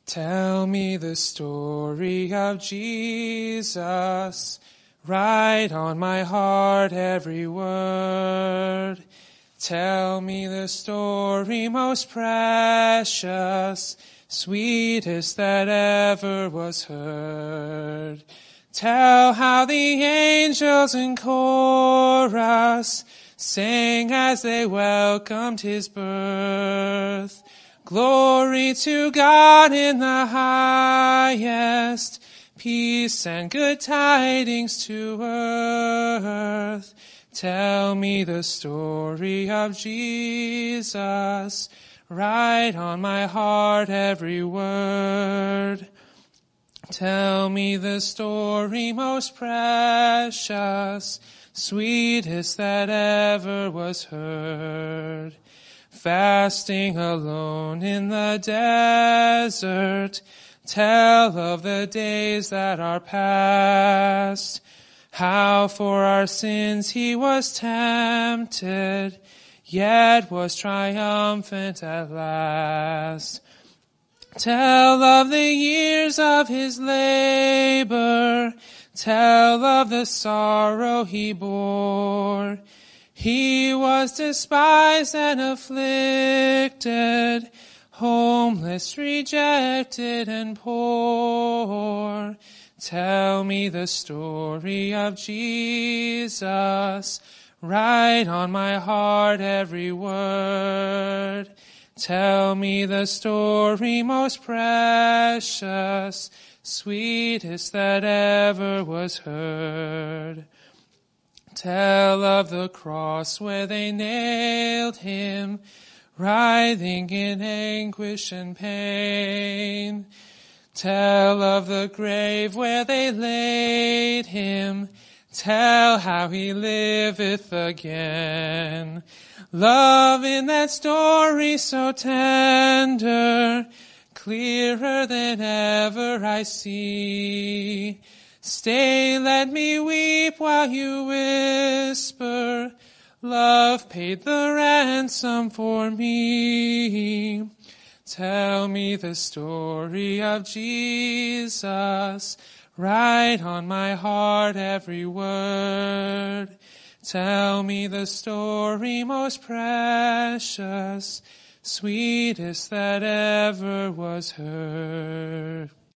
Tell me the story of Jesus. Write on my heart every word. Tell me the story most precious, sweetest that ever was heard. Tell how the angels in chorus sang as they welcomed his birth. Glory to God in the highest, peace and good tidings to earth. Tell me the story of Jesus. Write on my heart every word. Tell me the story most precious, sweetest that ever was heard. Fasting alone in the desert, tell of the days that are past, how for our sins he was tempted, yet was triumphant at last. Tell of the years of his labor, tell of the sorrow he bore. He was despised and afflicted, homeless, rejected, and poor. Tell me the story of Jesus. Write on my heart every word. Tell me the story most precious, sweetest that ever was heard. Tell of the cross where they nailed him, writhing in anguish and pain. Tell of the grave where they laid him, tell how he liveth again. Love in that story so tender, clearer than ever I see. Stay, let me weep while you whisper, love paid the ransom for me. Tell me the story of Jesus. Write on my heart every word. Tell me the story most precious, sweetest that ever was heard.